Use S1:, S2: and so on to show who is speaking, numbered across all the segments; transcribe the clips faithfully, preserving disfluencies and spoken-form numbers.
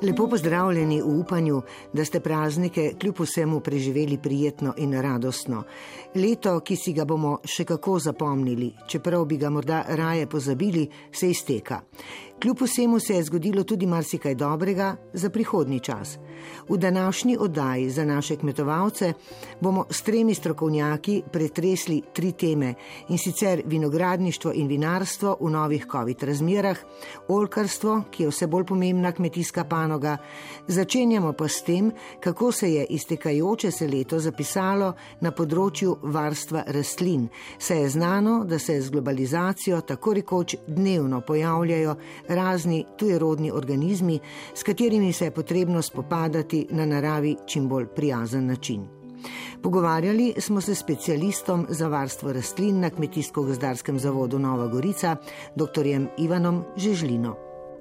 S1: Lepo pozdravljeni v upanju, da ste praznike kljub vsemu preživeli prijetno in radostno. Leto, ki si ga bomo še kako zapomnili, čeprav bi ga morda raje pozabili, se izteka. Kljub vsemu se je zgodilo tudi marsikaj dobrega za prihodnji čas. V današnji oddaji za naše kmetovalce bomo s tremi strokovnjaki pretresli tri teme, in sicer vinogradništvo in vinarstvo v novih covid razmerah, oljkarstvo, ki je vse bolj pomembna kmetijska panoga. Začenjamo pa s tem, kako se je iztekajoče se leto zapisalo na področju varstva rastlin. Se je znano, da se z globalizacijo tako rekoč dnevno pojavljajo razni tujerodni organizmi, s katerimi se je potrebno spopadati na naravi čim bolj prijazen način. Pogovarjali smo se s specialistom za varstvo rastlin na Kmetijsko-gozdarskem zavodu Nova Gorica, doktorjem Ivanom Žežlino.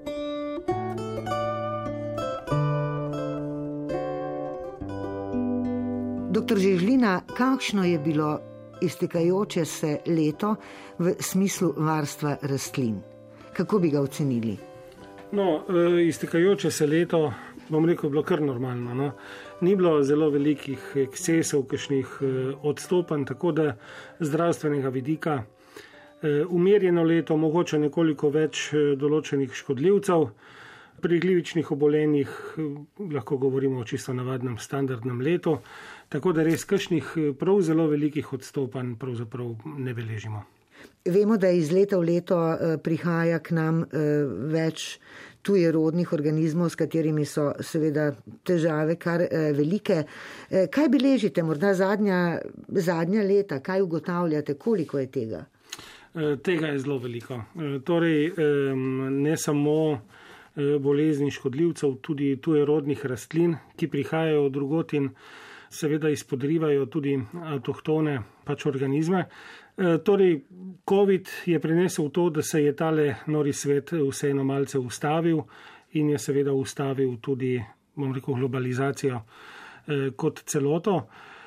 S1: Doktor Žežlina, kakšno je bilo iztekajoče se leto v smislu varstva rastlin? Kako bi ga ocenili?
S2: No, iztekajoče se leto, bom rekel, bilo kar normalno. No? Ni bilo zelo velikih ekscesov, kakšnih odstopanj, tako da zdravstvenega vidika. Umirjeno leto, mogoče nekoliko več določenih škodljivcev. Pri glivičnih obolenjih lahko govorimo o čisto navadnem standardnem letu, tako da res kakšnih prav zelo velikih odstopanj pravzaprav ne beležimo.
S1: Vemo, da iz leta v leto prihaja k nam več tujerodnih organizmov, s katerimi so seveda težave kar velike. Kaj beležite, morda zadnja, zadnja leta, kaj ugotavljate, koliko je tega?
S2: Tega je zelo veliko. Torej, ne samo bolezni škodljivcev, tudi tujerodnih rastlin, ki prihajajo od drugot in seveda izpodrivajo tudi avtohtone pač organizme. Torej, COVID je prinesel to, da se je tale nori svet vseeno malce ustavil in je seveda ustavil tudi, bom rekel, globalizacijo kot celoto.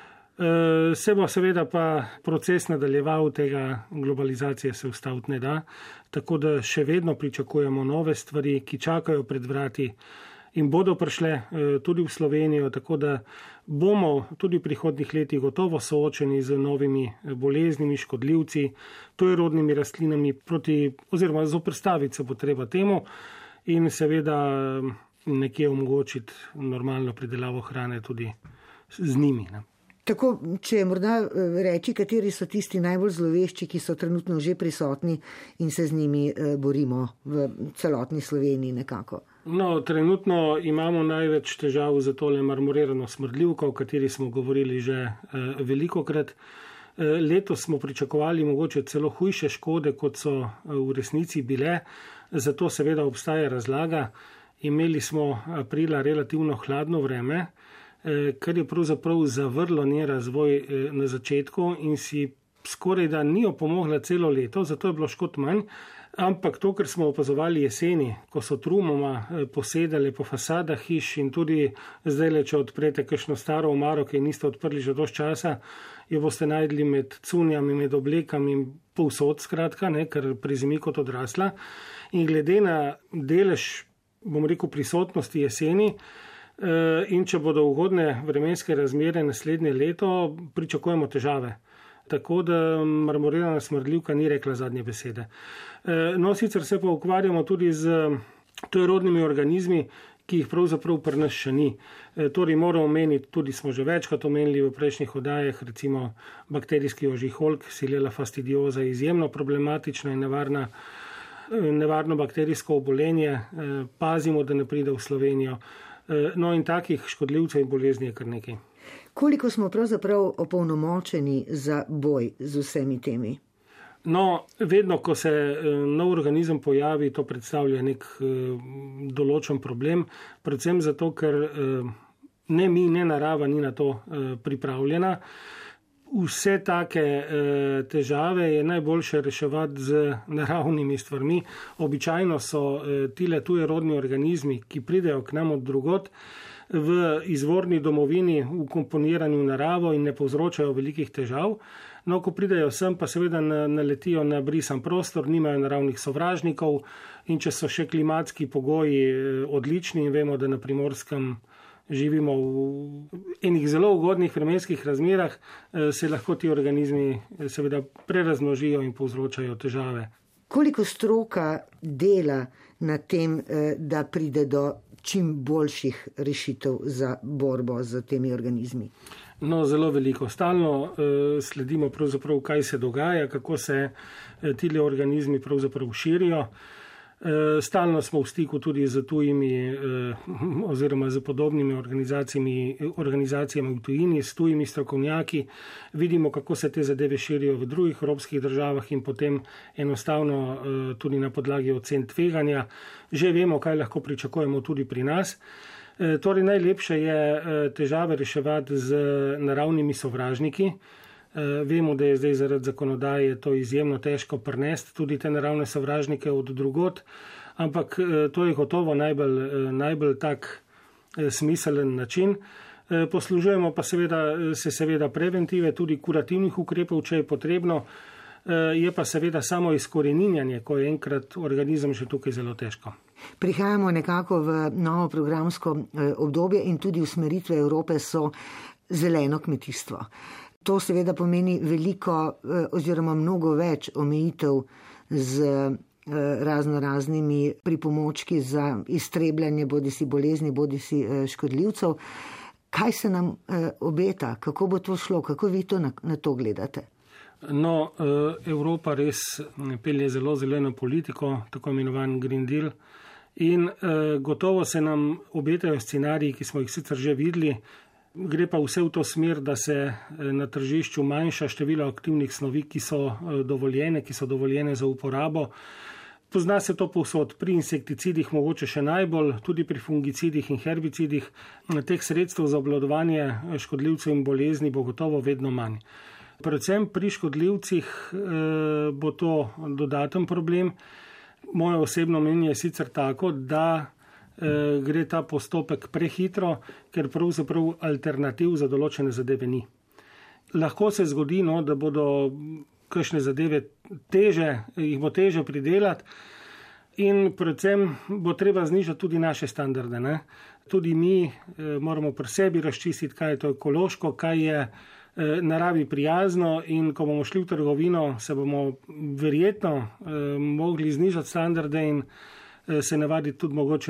S2: Se bo seveda pa proces nadaljeval, tega globalizacije se ustaviti ne da, tako da še vedno pričakujemo nove stvari, ki čakajo pred vrati in bodo prišle tudi v Slovenijo, tako da bomo tudi v prihodnjih letih gotovo soočeni z novimi boleznimi, škodljivci, tujerodnimi rastlinami, proti, oziroma zoperstaviti se bo treba temu in seveda nekje omogočiti normalno pridelavo hrane tudi z njimi. Ne.
S1: Tako, če morda reči, kateri so tisti najbolj zlovešči, ki so trenutno že prisotni in se z njimi borimo v celotni Sloveniji nekako?
S2: No, trenutno imamo največ težav za tole marmorirano smrdljivko, o kateri smo govorili že velikokrat. Letos smo pričakovali mogoče celo hujše škode, kot so v resnici bile, zato seveda obstaja razlaga. Imeli smo aprila relativno hladno vreme, kar je pravzaprav zavrlo njen razvoj na začetku in si skoraj da ni opomogla celo leto, zato je bilo škod manj, ampak to, kar smo opazovali jeseni, ko so trumoma posedale po fasadah hiš in tudi zdaj le, če odprete kakšno staro omaro, ki niste odprli že dosti časa, jo boste najdli med cunjami, med oblekami in povsod skratka, ne, ker prezimi kot odrasla. In glede na delež, bom rekel, prisotnosti jeseni, in če bodo ugodne vremenske razmere naslednje leto, pričakujemo težave. Tako da marmorirana smrdljivka ni rekla zadnje besede. No, sicer se pa ukvarjamo tudi z tujerodnimi organizmi, ki jih pravzaprav pri nas še ni. Torej moramo omeniti, tudi smo že večkrat omenili v prejšnjih oddajah, recimo bakterijski ožiholk, Xylella fastidiosa, izjemno problematična in nevarna, nevarno bakterijsko obolenje. Pazimo, da ne pride v Slovenijo. No, in takih škodljivcev in bolezni je kar nekaj.
S1: Koliko smo pravzaprav opolnomočeni za boj z vsemi temi?
S2: No, vedno, ko se nov organizem pojavi, to predstavlja nek določen problem, predvsem zato, ker ne mi, ne narava ni na to pripravljena. Vse take težave je najboljše reševati z naravnimi stvarmi. Običajno so tile tujerodni organizmi, ki pridejo k nam od drugot, v izvorni domovini vkomponiranju v naravo in ne povzročajo velikih težav. No, ko pridejo sem, pa seveda naletijo na brisan prostor, nimajo naravnih sovražnikov in če so še klimatski pogoji odlični in vemo, da na Primorskem živimo v enih zelo ugodnih vremenskih razmerah, se lahko ti organizmi seveda prerazmnožijo in povzročajo težave.
S1: Koliko stroka dela na tem, da pride do čim boljših rešitev za borbo z temi organizmi?
S2: No, zelo veliko. Stalno eh, sledimo pravzaprav, kaj se dogaja, kako se eh, tile organizmi pravzaprav širijo. Eh, stalno smo v stiku tudi z tujimi eh, oziroma z podobnimi organizacijami, organizacijami v tujini, s tujimi strokovnjaki. Vidimo, kako se te zadeve širijo v drugih evropskih državah in potem enostavno eh, tudi na podlagi ocen tveganja. Že vemo, kaj lahko pričakujemo tudi pri nas. E, torej najlepše je e, težave reševati z naravnimi sovražniki. E, vemo, da je zdaj zaradi zakonodaje to izjemno težko prenesti, tudi te naravne sovražnike od drugot, ampak e, to je gotovo najbolj, e, najbolj tak e, smiselen način. E, poslužujemo pa seveda, se seveda preventive, tudi kurativnih ukrepov, če je potrebno. Je pa seveda samo izkoreninjanje, ko je enkrat organizem že tukaj zelo težko.
S1: Prihajamo nekako v novo programsko obdobje in tudi usmeritve Evrope so zeleno kmetijstvo. To seveda pomeni veliko oziroma mnogo več omejitev z razno raznimi pripomočki za iztrebljanje bodisi bolezni, bodisi škodljivcev. Kaj se nam obeta? Kako bo to šlo? Kako vi to na, na to gledate?
S2: No, Evropa res pelje zelo zeleno politiko, tako imenovan Green Deal, in gotovo se nam obetajo scenariji, ki smo jih sicer že videli. Gre pa vse v to smer, da se na tržišču manjša število aktivnih snovi, ki so dovoljene, ki so dovoljene za uporabo. Pozna se to povsod, pri insekticidih mogoče še najbolj, tudi pri fungicidih in herbicidih. Teh sredstev za obvladovanje škodljivcev in bolezni bo gotovo vedno manj. Predvsem pri škodljivcih e, bo to dodaten problem. Moje osebno mnenje je sicer tako, da e, gre ta postopek prehitro, ker pravzaprav alternativ za določene zadeve ni. Lahko se zgodi, no, da bodo kakšne zadeve teže, jih bo teže pridelati in predvsem bo treba znižati tudi naše standarde. Ne? Tudi mi e, moramo pri sebi razčistiti, kaj je to ekološko, kaj je naravi prijazno in ko bomo šli v trgovino, se bomo verjetno eh, mogli znižati standarde in eh, se navaditi tudi mogoče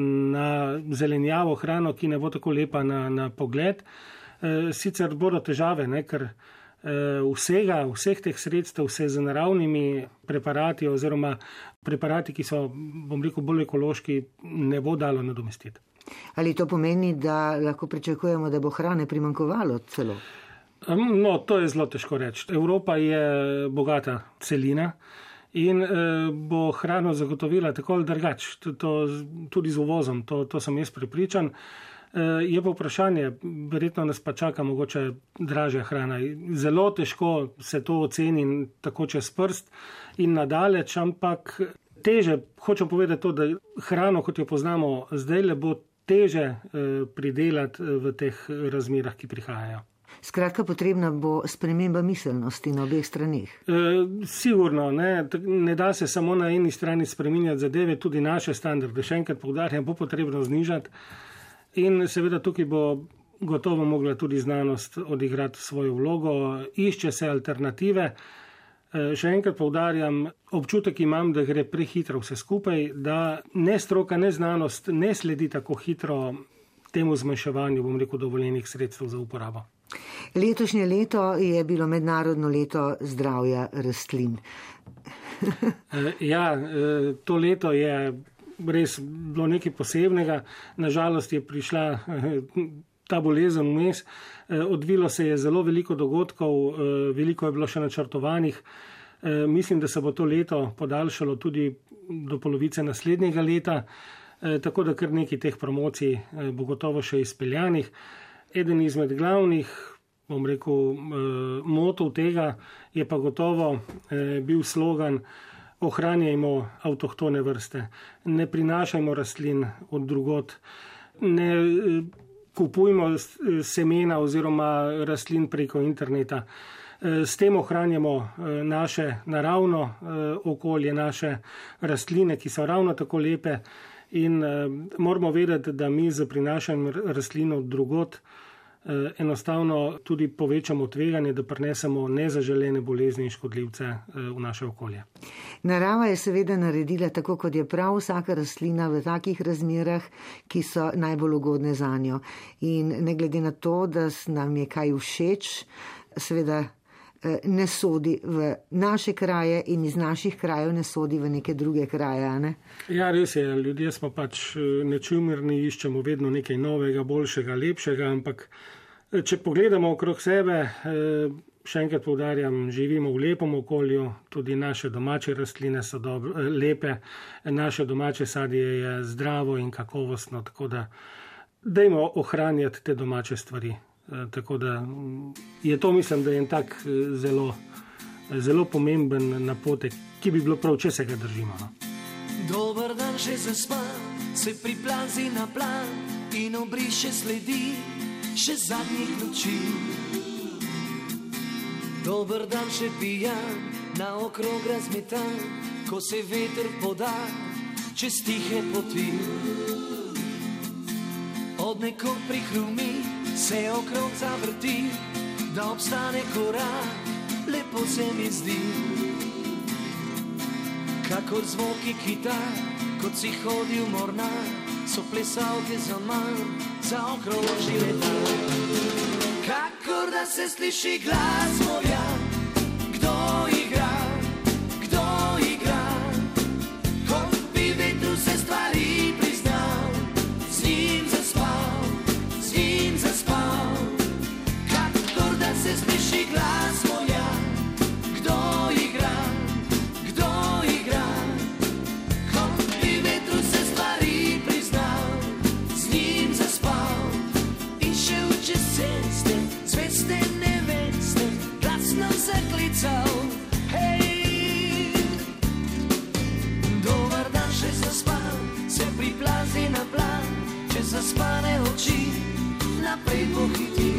S2: na zelenjavo hrano, ki ne bo tako lepa na, na pogled. Eh, sicer bodo težave, ne, ker eh, vsega, vseh teh sredstev se z naravnimi preparati oziroma preparati, ki so, bom rekel, bolj ekološki, ne bo dalo nadomestiti.
S1: Ali to pomeni, da lahko pričakujemo, da bo hrane primanjkovalo celo?
S2: No, to je zelo težko reči. Evropa je bogata celina in e, bo hrano zagotovila tako ali drugač, tudi z uvozom, to, to sem jaz prepričan. E, je pa vprašanje, verjetno nas pa čaka mogoče dražja hrana. Zelo težko se to oceni tako čez prst in nadaleč, ampak teže, hočem povedati to, da hrano, kot jo poznamo zdaj, le bo teže e, pridelati v teh razmerah, ki prihajajo.
S1: Skratka, potrebna bo sprememba miselnosti na obeh stranih.
S2: E, sigurno, ne, ne da se samo na eni strani spreminjati zadeve, tudi naše standarde. Še enkrat poudarjam, bo potrebno znižati in seveda tukaj bo gotovo mogla tudi znanost odigrati svojo vlogo, išče se alternative. E, še enkrat poudarjam, občutek imam, da gre prehitro vse skupaj, da ne stroka, ne znanost ne sledi tako hitro temu zmanjševanju, bom rekel, dovoljenih sredstev za uporabo.
S1: Letošnje leto je bilo mednarodno leto zdravja rastlin.
S2: Ja, to leto je res bilo nekaj posebnega. Nažalost je prišla ta bolezen vmes. Odvilo se je zelo veliko dogodkov, veliko je bilo še načrtovanih. Mislim, da se bo to leto podaljšalo tudi do polovice naslednjega leta, tako da kar nekaj teh promocij bo gotovo še izpeljanih. Eden izmed glavnih, bom rekel, motov tega je pa gotovo bil slogan ohranjajmo avtohtone vrste, ne prinašajmo rastlin od drugot, ne kupujmo semena oziroma rastlin preko interneta. S tem ohranjamo naše naravno okolje, naše rastline, ki so ravno tako lepe in moramo vedeti, da mi z prinašanjem rastlin od drugod enostavno tudi povečamo tveganje, da prinesemo nezaželene bolezni in škodljivce v naše okolje.
S1: Narava je seveda naredila tako, kot je prav vsaka rastlina v takih razmerah, ki so najbolj ugodne zanjo. In ne glede na to, da nam je kaj všeč, seveda ne sodi v naše kraje in iz naših krajev ne sodi v neke druge kraje, ne?
S2: Ja, res je. Ljudje smo pač nečumirni, iščemo vedno nekaj novega, boljšega, lepšega, ampak če pogledamo okrog sebe, še enkrat poudarjam, živimo v lepem okolju, tudi naše domače rastline so dobro, lepe, naše domače sadje je zdravo in kakovostno, tako da dajmo ohranjati te domače stvari. Tako da je to, mislim, da je en tak zelo, zelo pomemben napotek, ki bi bilo prav, če se ga držimo. No?
S3: Dober dan že zaspan, se priplazi na plan in obriše sledi še zadnjih luči. Dober dan še pijan, na okrog razmetan, ko se veter poda čez tihe poti. Od nekod prihrumi, se okrog zavrti, da obstane korak, lepo se mi zdi. Kakor zvoki kitar, kot si hodil mornar, so plesalke za manj, za okroži leta. Kakor da se sliši glas moja, kdo igra, kdo igra, kot bi vetru se stvari priznal, z njim zaspal, z njim zaspal. Kakor da se sliši glas moja, kdo igra, kdo igra, kot bi vetru se stvari priznal, z njim zaspal. In šel čez ceste, zveste neveste, glasno zaklical, hej. Dober dan še zaspal, se priplazi na plan, čez zaspane oči naprej pohiti.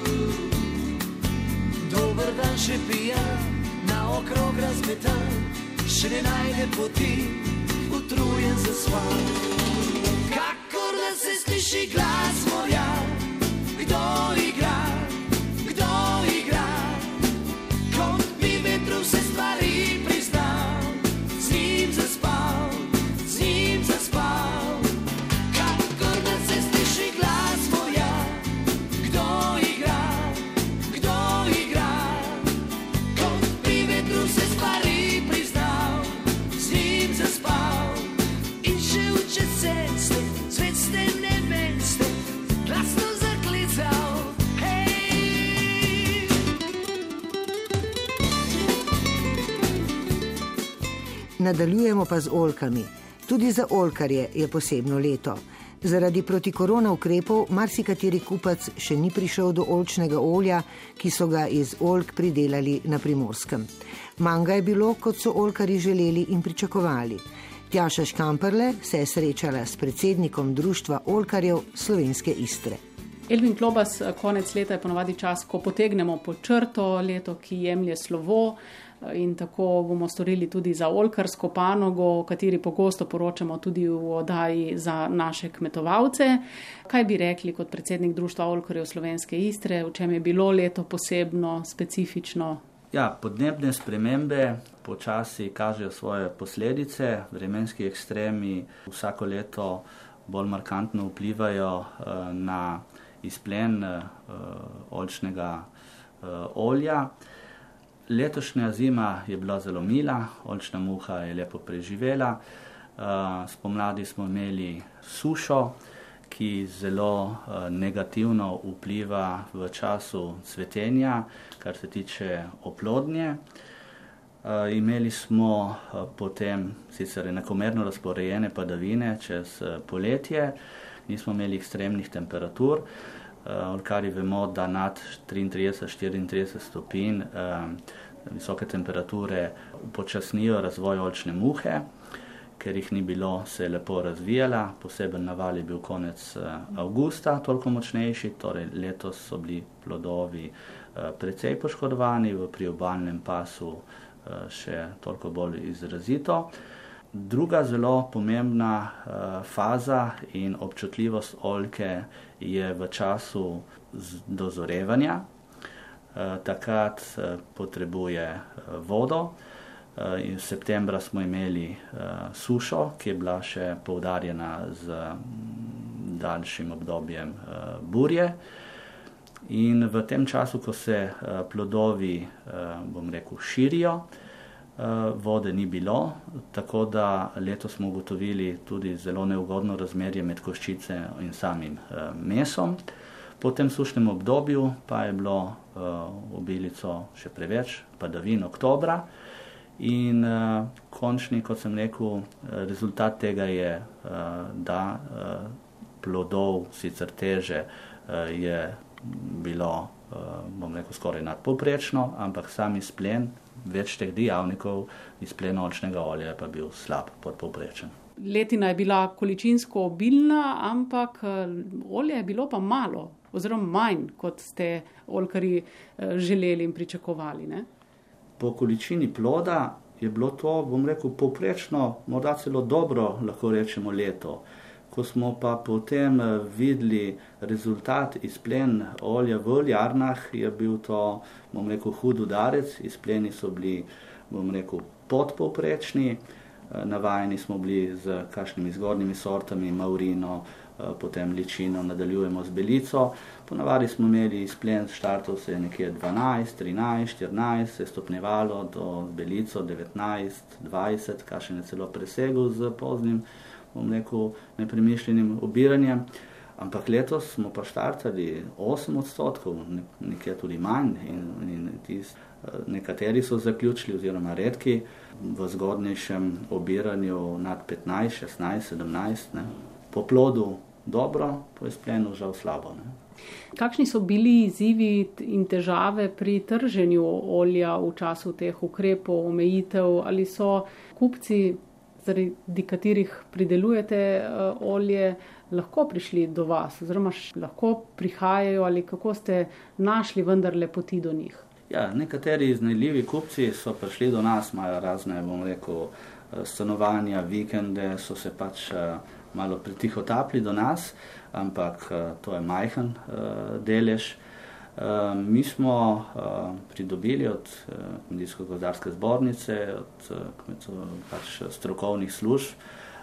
S3: Dober dan še pijan, na okrog razmetan, še ne najde poti, utrujen zaspan. Kakor da se sliši glas moja, kdo igra, kdo igra, kot bi vetru se stvari priznal, z njim zaspal, z njim zaspal. Kakor da se sliši glas moja, kdo igra, kdo igra, kot bi vetru se stvari priznal, z njim zaspal. In šel čez ceste, zveste neveste, glasno zaklical, hej.
S1: Nadaljujemo pa z oljkami. Tudi za oljkarje je posebno leto. Zaradi protikorona ukrepov marsikateri kupac še ni prišel do oljčnega olja, ki so ga iz oljk pridelali na Primorskem. Manj ga je bilo, kot so oljkarji želeli in pričakovali. Tjaša Škamperle se je srečala s predsednikom Društva oljkarjev Slovenske Istre.
S4: Elvin Klobas, konec leta je ponovadi čas, ko potegnemo pod črto, leto, ki jemlje slovo, in tako bomo storili tudi za oljkarsko panogo, o kateri pogosto poročamo tudi v oddaji za naše kmetovalce. Kaj bi rekli kot predsednik Društva oljkarjev Slovenske Istre, v čem je bilo leto posebno, specifično?
S5: Ja, podnebne spremembe počasi kažejo svoje posledice, vremenski ekstremi vsako leto bolj markantno vplivajo na izplen oljčnega olja. Letošnja zima je bila zelo mila, oljčna muha je lepo preživela. Spomladi smo imeli sušo, ki zelo negativno vpliva v času cvetenja, kar se tiče oplodnje. Imeli smo potem sicer enakomerno razporejene padavine čez poletje, nismo imeli ekstremnih temperatur. Oljkarji vemo, da nad triintrideset do štiriintrideset stopinj visoke temperature upočasnijo razvoj oljčne muhe ker jih ni bilo, se je lepo razvijala. Poseben naval je bil konec avgusta, toliko močnejši, torej letos so bili plodovi precej poškodovani, v priobalnem pasu še toliko bolj izrazito. Druga zelo pomembna faza in občutljivost oljke je v času dozorevanja. Takrat potrebuje vodo. In v septembra smo imeli sušo, ki je bila še poudarjena z daljšim obdobjem burje. In v tem času, ko se plodovi, bom rekel, širijo, vode ni bilo, tako da letos smo ugotovili tudi zelo neugodno razmerje med koščice in samim mesom. Po tem sušnem obdobju pa je bilo obilico še preveč, padavin oktobra. In uh, končni, kot sem rekel, rezultat tega je, uh, da uh, plodov sicer teže uh, je bilo, uh, bom rekel, skoraj nadpovprečno, ampak sam izplen več teh dejavnikov izplena oljčnega olja je pa bil slab, podpovprečen.
S4: Letina je bila količinsko obilna, ampak olja je bilo pa malo, oziroma manj, kot ste oljkarji želeli in pričakovali, ne?
S5: Po količini ploda je bilo to, bom rekel, povprečno, morda celo dobro, lahko rečemo, leto. Ko smo pa potem videli rezultat izplen olja v oljarnah, je bil to, bom rekel, hud udarec. Izpleni so bili, bom rekel, podpovprečni. Navajeni smo bili z kakšnimi zgodnjimi sortami, maurino, potem ličino, nadaljujemo z belico. Ponavadi smo imeli izplen, štartov se je nekje dvanajst, trinajst, štirinajst, se je stopnjevalo do belico devetnajst, dvajset, kakšen je celo presegel z poznim, bom rekel, nepremišljenim obiranjem. Ampak letos smo pa štartali osem odstotkov, nekje tudi manj in, in tist, nekateri so zaključili oziroma redki v zgodnejšem obiranju nad petnajst, šestnajst, sedemnajst, ne. Po plodu dobro, po izplenu žal slabo, ne.
S4: Kakšni so bili izzivi in težave pri trženju olja v času teh ukrepov, omejitev, ali so kupci, zaradi katerih pridelujete olje, lahko prišli do vas, oziroma lahko prihajajo, ali kako ste našli vendarle poti do njih?
S5: Ja, nekateri iznajdljivi kupci so prišli do nas, imajo razne, bom rekel, stanovanja, vikende, so se pač malo pritihotapli do nas, ampak to je majhen delež. Mi smo pridobili od Kmetijsko-gozdarske zbornice, od pač strokovnih služb,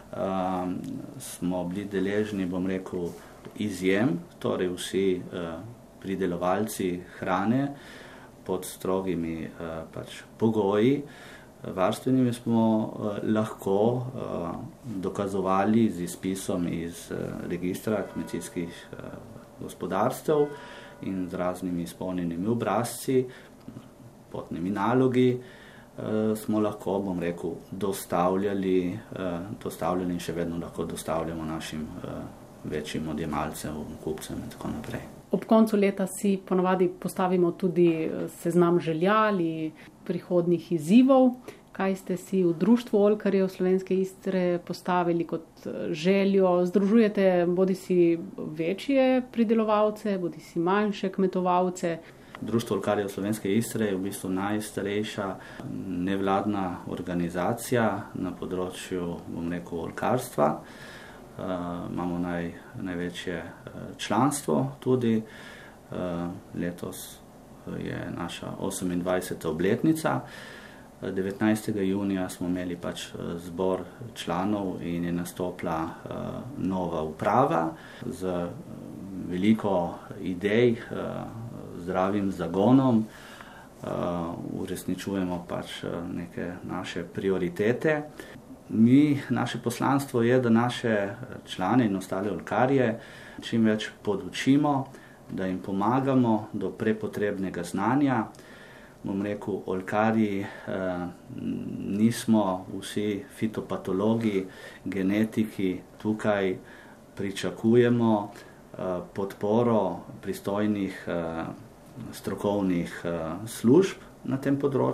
S5: smo bili deležni, bom rekel, izjem, torej vsi pridelovalci hrane pod strogimi pač pogoji. Varstvenimi smo lahko dokazovali z izpisom iz registra kmetijskih gospodarstev in z raznimi izpolnjenimi obrazci, potnimi nalogi, smo lahko, bom rekel, dostavljali, dostavljali in še vedno lahko dostavljamo našim večjim odjemalcem, kupcem in tako naprej.
S4: Ob koncu leta si ponavadi postavimo tudi seznam želja ali prihodnjih izzivov. Kaj ste si v Društvu oljkarjev Slovenske Istre postavili kot željo? Združujete bodisi večje pridelovalce, bodisi manjše kmetovalce?
S5: Društvo oljkarjev Slovenske Istre je v bistvu najstarejša nevladna organizacija na področju, bom rekel, oljkarstva. Uh, imamo naj, največje članstvo tudi. Uh, letos je naša osemindvajseta obletnica. devetnajstega junija smo imeli pač zbor članov in je nastopila uh, nova uprava z veliko idej, uh, zdravim zagonom. Uh, uresničujemo pač neke naše prioritete. Mi, naše poslanstvo je, da naše člane in ostale oljkarje čim več podučimo, da jim pomagamo do prepotrebnega znanja. Bom rekel, oljkarji eh, nismo vsi fitopatologi, genetiki, tukaj pričakujemo eh, podporo pristojnih eh, strokovnih eh, služb na tem področju,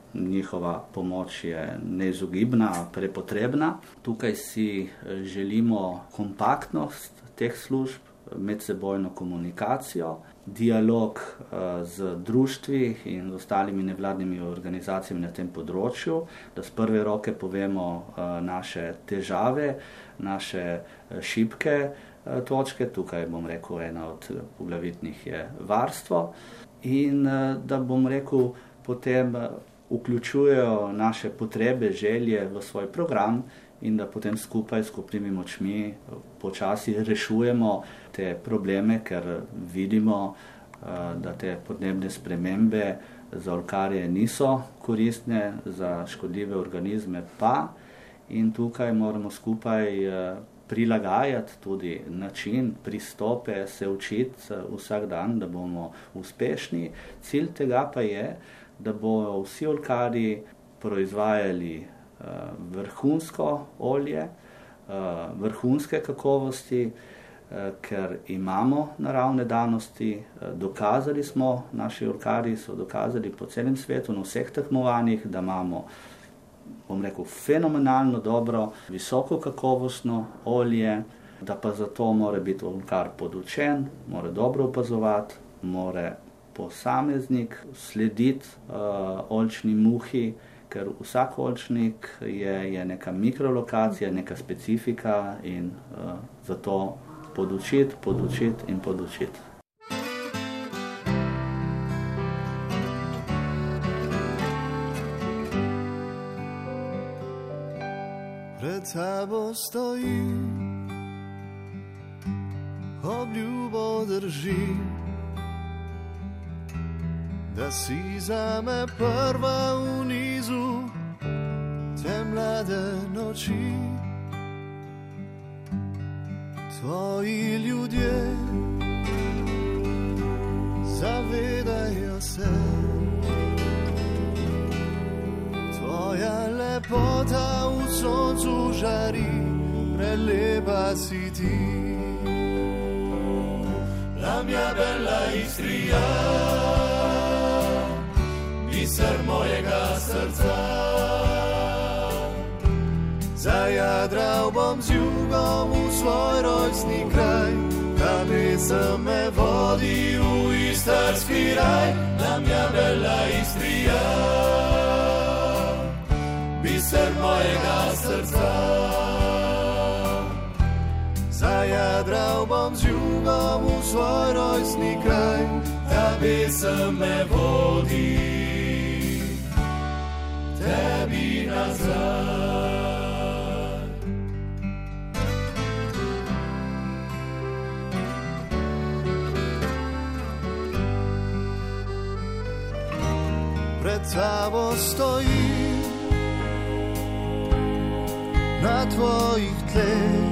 S5: njihova pomoč je neizogibna, prepotrebna. Tukaj si želimo kompaktnost teh služb, medsebojno komunikacijo, dialog z društvi in ostalimi nevladnimi organizacijami na tem področju, da z prve roke povemo naše težave, naše šibke točke. Tukaj bom rekel, ena od poglavitnih je varstvo in da bom rekel, potem vključujejo naše potrebe, želje v svoj program in da potem skupaj s skupnimi močmi počasi rešujemo te probleme, ker vidimo, da te podnebne spremembe za oljkarje niso koristne, za škodljive organizme pa. In tukaj moramo skupaj prilagajati tudi način, pristope, se učiti vsak dan, da bomo uspešni. Cilj tega pa je, da bodo vsi oljkarji proizvajali vrhunsko olje, vrhunske kakovosti, ker imamo naravne danosti, dokazali smo, naši oljkarji so dokazali po celem svetu, na vseh tekmovanjih, da imamo, bom rekel, fenomenalno dobro, visoko kakovostno olje, da pa zato mora biti oljkar podučen, mora dobro opazovati, mora posameznik slediti uh, oljčni muhi, ker vsak oljčnik je, je neka mikrolokacija, neka specifika in uh, zato podučiti, podučiti in podučiti.
S3: Pred tabo stojim, obljubo držim, da si zame prva v nizu te mlade noči. Tvoji ljudje zavedajo se, tvoja lepota v soncu žari, prelepa si ti. La mia bella Istria, biser mojega srca. Zajadral bom z jugom v svoj rojstni kraj, ta pesem me vodi v istarski raj. La mia bella Istria, biser mojega srca. Zajadral bom z jugom v svoj rojstni kraj, ta pesem me vodi tebi nazaj. Pred tabo stojim na tvojih tleh,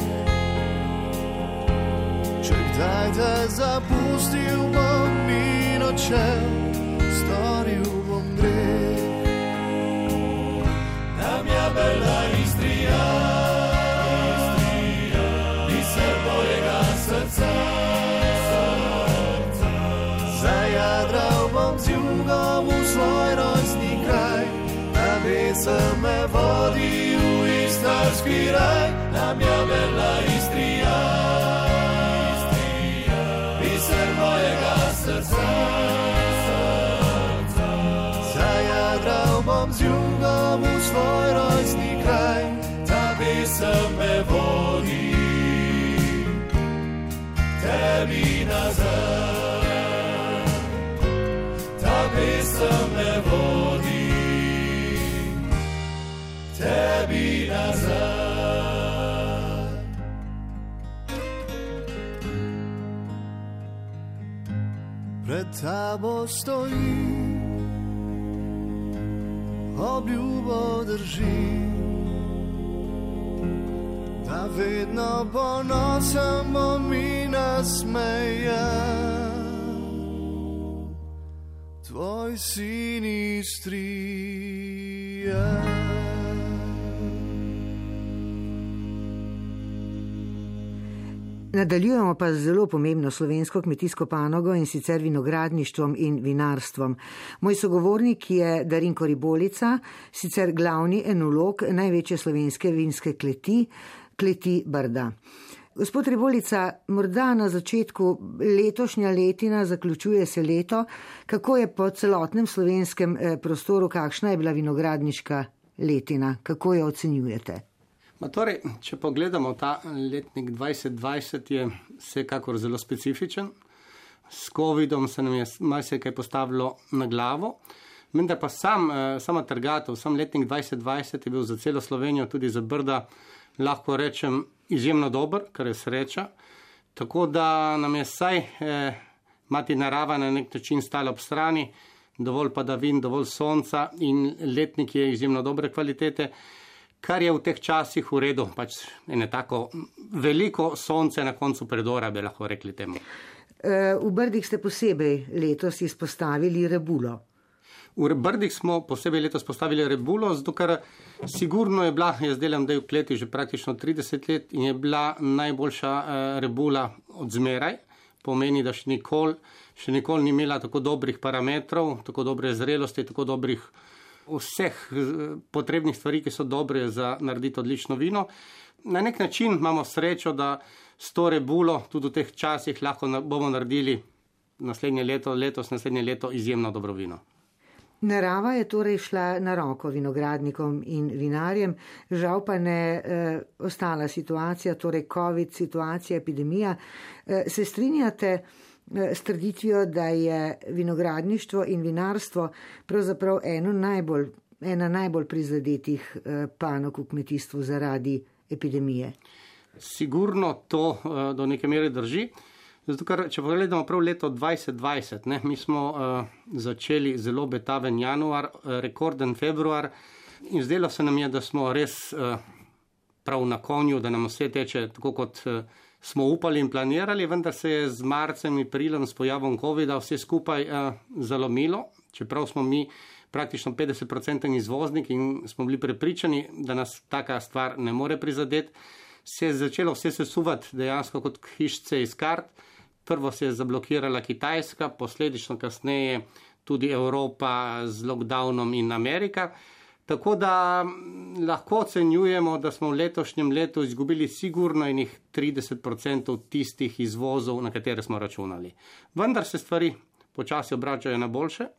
S3: če kdaj te zapustil bom in odšel, storil bom greh. La mia bella Istria, biser mojega srca. Zajadral bom z jugom v svoj rojstni kraj, ta pesem me vodi v istarski raj. La mia bella Istria, biser mojega srca. Zajadral bom z jugom v svoj rojstni kraj, ta pesem me vodi tebi nazaj. Ta pesem me vodi tebi nazaj. Pred tabo stojim, obljubo držim, da vedno ponosen bom in nasmejan, tvoj sin Istrija.
S1: Nadaljujemo pa z zelo pomembno slovensko kmetijsko panogo in sicer vinogradništvom in vinarstvom. Moj sogovornik je Darinko Ribolica, sicer glavni enolog največje slovenske vinske kleti, kleti Brda. Gospod Ribolica, morda na začetku letošnja letina, zaključuje se leto, kako je po celotnem slovenskem prostoru, kakšna je bila vinogradniška letina, kako jo ocenjujete?
S6: Ma torej, če pogledamo ta letnik dvajset dvajset, je vsekakor zelo specifičen. S covidom se nam je marsikaj postavilo na glavo, vendar pa sam, sama trgatev, sam letnik dvajset dvajset je bil za celo Slovenijo, tudi za Brda, lahko rečem, izjemno dober, kar je sreča. Tako da nam je saj eh, mati narava na nek način stala ob strani, dovolj padavin, dovolj sonca in letnik je izjemno dobre kvalitete, kar je v teh časih v redu, pač ene tako veliko sonce na koncu predora, bi lahko rekli temu.
S1: V Brdih ste posebej letos izpostavili rebulo.
S6: V Brdih smo posebej letos postavili rebulo, zato ker sigurno je bila, jaz delam da je v kleti že praktično trideset let in je bila najboljša rebula od zmeraj. Pomeni, da še nikoli, še nikoli ni imela tako dobrih parametrov, tako dobre zrelosti, tako dobrih vseh potrebnih stvari, ki so dobre za narediti odlično vino. Na nek način imamo srečo, da s to rebulo tudi v teh časih lahko bomo naredili naslednje leto, letos naslednje leto izjemno dobro vino.
S1: Narava je torej šla na roko vinogradnikom in vinarjem, žal pa ne eh, ostala situacija, torej COVID situacija, epidemija. Eh, se strinjate s trditvijo, da je vinogradništvo in vinarstvo pravzaprav eno najbolj, ena najbolj prizadetih panog v kmetijstvu zaradi epidemije?
S6: Sigurno to do neke mere drži. Zato, ker če pogledamo prav leto dvajset dvajset, ne, mi smo uh, začeli zelo betaven januar, rekorden februar in zdelo se nam je, da smo res uh, prav na konju, da nam vse teče tako kot uh, smo upali in planirali, vendar se je z marcem in aprilom s pojavom covida vse skupaj uh, zalomilo, čeprav smo mi praktično petdeset procentov izvoznik in smo bili prepričani, da nas taka stvar ne more prizadeti. Se je začelo vse sesuvati dejansko kot hišice iz kart. Prvo se je zablokirala Kitajska, posledično kasneje tudi Evropa z lockdownom in Amerika. Tako da lahko ocenjujemo, da smo v letošnjem letu izgubili sigurno enih trideset procentov tistih izvozov, na katere smo računali. Vendar se stvari počasi obračajo na boljše.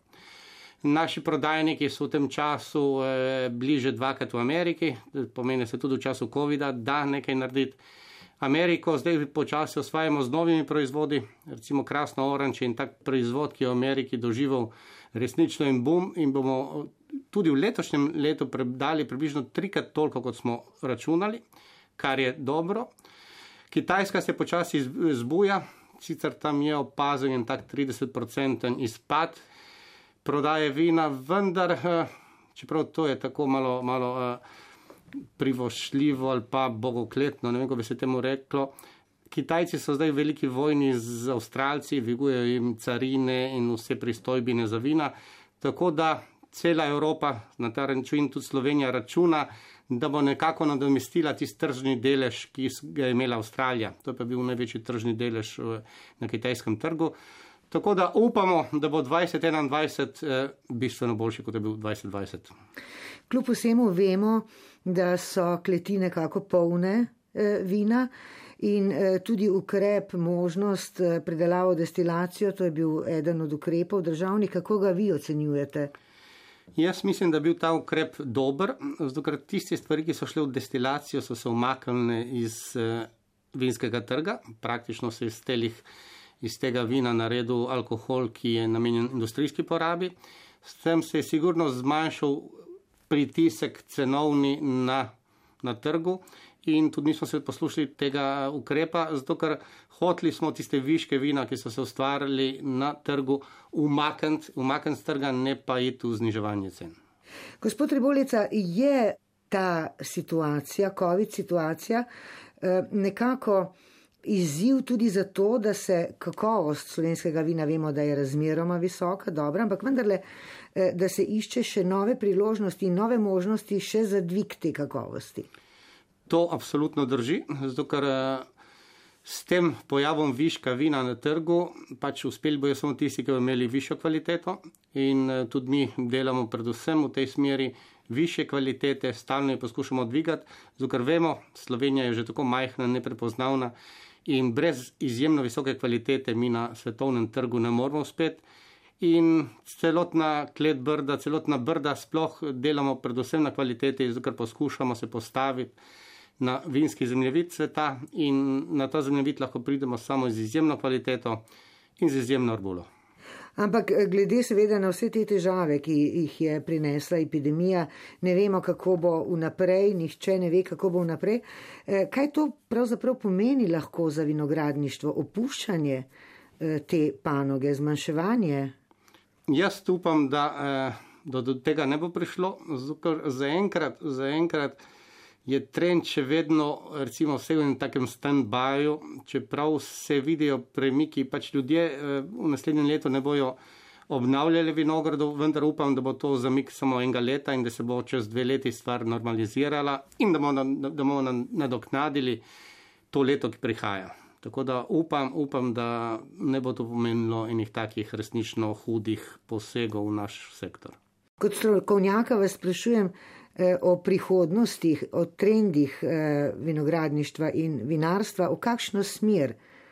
S6: Naši prodajniki so v tem času eh, bliže dvakrat v Ameriki, pomeni se tudi v času covida, da nekaj narediti. Ameriko zdaj počasi osvajamo z novimi proizvodi, recimo krasno oranče in tak proizvod, ki je v Ameriki doživel resnično in boom in bomo tudi v letošnjem letu dali približno trikrat toliko, kot smo računali, kar je dobro. Kitajska se počasi zbuja, sicer tam je opazen tak trideset procentov izpad prodaje vina, vendar, čeprav to je tako malo, malo privošljivo ali pa bogokletno, ne vem, ko bi se temu reklo. Kitajci so zdaj v veliki vojni z Avstralci, dvigujejo jim carine in vse pristojbine za vina, tako da cela Evropa, na ta način tudi Slovenija računa, da bo nekako nadomestila tisti tržni delež, ki ga je imela Avstralija. To je pa bil največji tržni delež na kitajskem trgu. Tako da upamo, da bo dvajset enaindvajset eh, bistveno boljši, kot je bil dvajset dvajset.
S1: Kljub vsemu vemo, da so kleti nekako polne eh, vina in eh, tudi ukrep, možnost eh, predelavo destilacijo, to je bil eden od ukrepov državnih. Kako ga vi ocenjujete?
S6: Jaz mislim, da je bil ta ukrep dober, zato ker tiste stvari, ki so šle v destilacijo, so se umaknile iz eh, vinskega trga, praktično se iz telih iz tega vina naredil alkohol, ki je namenjen industrijski porabi. S tem se je sigurno zmanjšal pritisek cenovni na, na trgu in tudi nismo se poslušali tega ukrepa, zato ker hoteli smo tiste viške vina, ki so se ustvarili na trgu, umakniti umakniti z trga, ne pa iti v zniževanje cen.
S1: Gospod Ribolica, je ta situacija, COVID situacija, nekako izziv tudi zato, da se kakovost slovenskega vina, vemo, da je razmeroma visoka, dobra, ampak vendarle, da se išče še nove priložnosti in nove možnosti še za dvig te kakovosti.
S6: To absolutno drži, zato ker S tem pojavom viška vina na trgu pač uspeli bojo samo tisti, ki bodo imeli višjo kvaliteto in tudi mi delamo predvsem v tej smeri višje kvalitete, stalno jo poskušamo dvigati, zato ker vemo, Slovenija je že tako majhna, neprepoznavna in brez izjemno visoke kvalitete mi na svetovnem trgu ne moramo uspeti. In celotna klet Brda, celotna Brda sploh delamo predvsem na kvaliteti, zato ker poskušamo se postaviti na vinski zemljevid sveta in na ta zemljevid lahko pridemo samo z izjemno kvaliteto in z izjemno orbulo.
S1: Ampak glede seveda na vse te težave, ki jih je prinesla epidemija, ne vemo, kako bo vnaprej, nihče ne ve, kako bo vnaprej. Kaj to pravzaprav pomeni lahko za vinogradništvo? Opuščanje te panoge, zmanjševanje?
S6: Jaz upam, da, da do tega ne bo prišlo, zaenkrat, zaenkrat je trend še vedno, recimo, vse v takem stand-byu, čeprav se vidijo premiki, pač ljudje v naslednjem letu ne bojo obnavljali vinogradov, vendar upam, da bo to zamik samo enega leta in da se bo čez dve leti stvar normalizirala in da bomo, da bomo nadoknadili to leto, ki prihaja. Tako da upam, upam, da ne bo to pomenilo enih takih resnično hudih posegov v naš sektor.
S1: Kot strokovnjaka vas sprašujem o prihodnostih, o trendih vinogradništva in vinarstva, v kakšno smer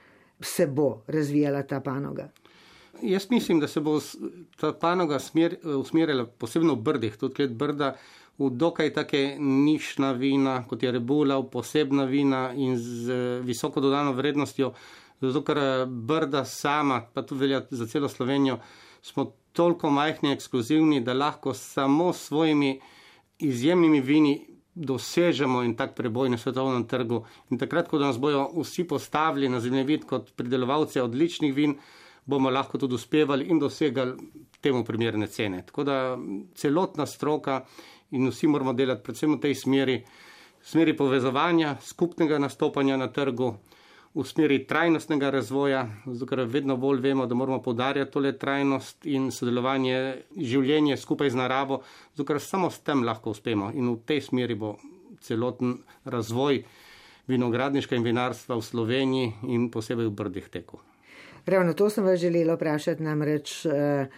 S1: se bo razvijala ta panoga?
S6: Jaz mislim, da se bo ta panoga smer, usmerila posebno v Brdih, tudi klet Brda, v dokaj take nišna vina, kot je Rebula, posebna vina in z visoko dodano vrednostjo, zato ker Brda sama, pa tudi velja za celo Slovenijo, smo toliko majhni, ekskluzivni, da lahko samo s svojimi izjemnimi vini dosežemo in tak preboj na svetovnem trgu. In takrat, ko nas bojo vsi postavili na zemljevid kot pridelovalce odličnih vin, bomo lahko tudi uspevali in dosegali temu primerne cene. Tako da celotna stroka in vsi moramo delati predvsem v tej smeri, smeri povezovanja, skupnega nastopanja na trgu, v smeri trajnostnega razvoja, zato ker vedno bolj vemo, da moramo poudarjati tole trajnost in sodelovanje, življenje skupaj z naravo, zato ker samo s tem lahko uspemo in v tej smeri bo celoten razvoj vinogradniškega in vinarstva v Sloveniji in posebej v Brdih teku.
S1: Ravno to sem vas želela vprašati, namreč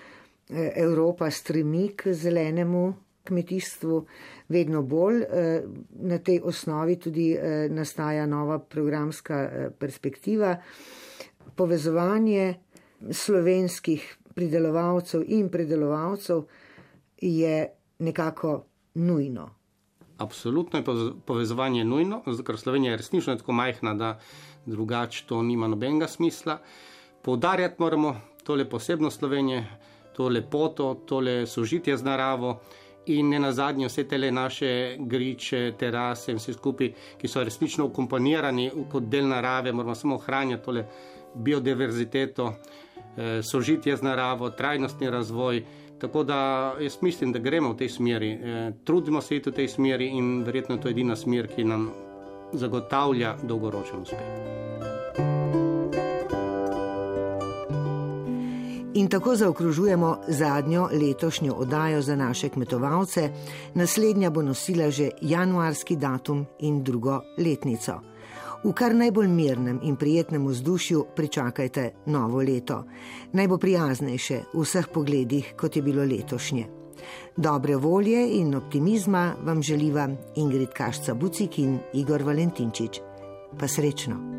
S1: Evropa stremi k zelenemu kmetijstvu vedno bolj. Na tej osnovi tudi nastaja nova programska perspektiva. Povezovanje slovenskih pridelovalcev in predelovalcev je nekako nujno.
S6: Absolutno je povezovanje nujno, ker Slovenija je resnično tako majhna, da drugače to nima nobenega smisla. Poudarjati moramo tole posebno Slovenije, to lepoto, tole sožitje z naravo in ne nazadnje vse tele naše griče, terase in vse skupaj, ki so resnično ukomponirani kot del narave, moramo samo ohranjati tole biodiverziteto, sožitje z naravo, trajnostni razvoj. Tako da jaz mislim, da gremo v tej smeri, trudimo se iti v tej smeri in verjetno je to edina smer, ki nam zagotavlja dolgoročen uspeh.
S1: In tako zaokrožujemo zadnjo letošnjo oddajo za naše kmetovalce. Naslednja bo nosila že januarski datum in drugo letnico. V kar najbolj mirnem in prijetnem vzdušju pričakajte novo leto. Naj bo prijaznejše v vseh pogledih, kot je bilo letošnje. Dobre volje in optimizma vam želiva Ingrid Kašca Bucik in Igor Valentinčič. Pa srečno!